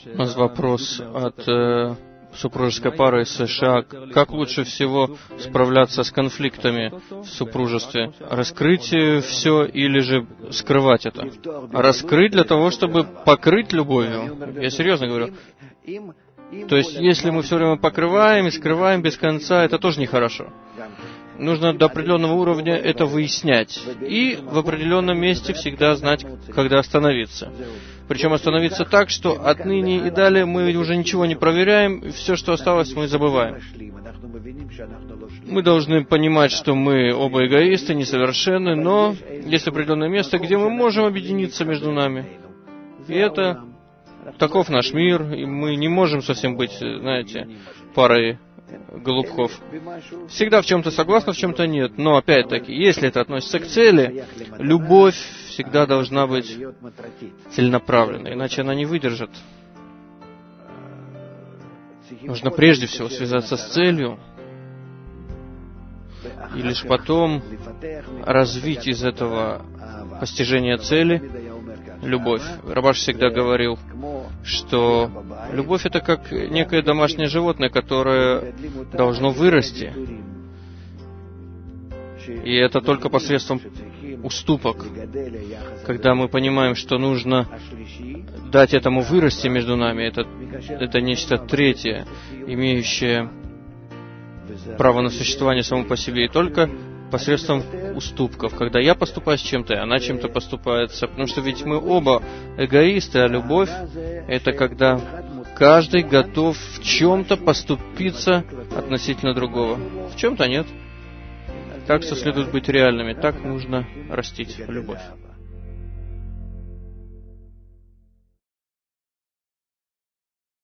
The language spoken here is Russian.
У нас вопрос от супружеской пары из США. Как лучше всего справляться с конфликтами в супружестве? Раскрыть все или же скрывать это? Раскрыть для того, чтобы покрыть любовью. Я серьезно говорю. То есть, если мы все время покрываем и скрываем без конца, это тоже нехорошо. Нужно до определенного уровня это выяснять. И в определенном месте всегда знать, когда остановиться. Причем остановиться так, что отныне и далее мы уже ничего не проверяем, и все, что осталось, мы забываем. Мы должны понимать, что мы оба эгоисты, несовершенны, но есть определенное место, где мы можем объединиться между нами. И это таков наш мир, и мы не можем совсем быть, знаете, парой голубков. Всегда в чем-то согласны, в чем-то нет. Но, опять-таки, если это относится к цели, любовь всегда должна быть целенаправленной, иначе она не выдержит. Нужно прежде всего связаться с целью, и лишь потом развить из этого постижения цели любовь. Рабаш всегда говорил, что любовь — это как некое домашнее животное, которое должно вырасти. И это только посредством уступок. Когда мы понимаем, что нужно дать этому вырасти между нами, это нечто третье, имеющее право на существование само по себе, и только посредством уступков, когда я поступаю с чем-то, и она чем-то поступается. Потому что ведь мы оба эгоисты, а любовь — это когда каждый готов в чем-то поступиться относительно другого. В чем-то нет. Так что следует быть реальными. Так нужно растить любовь.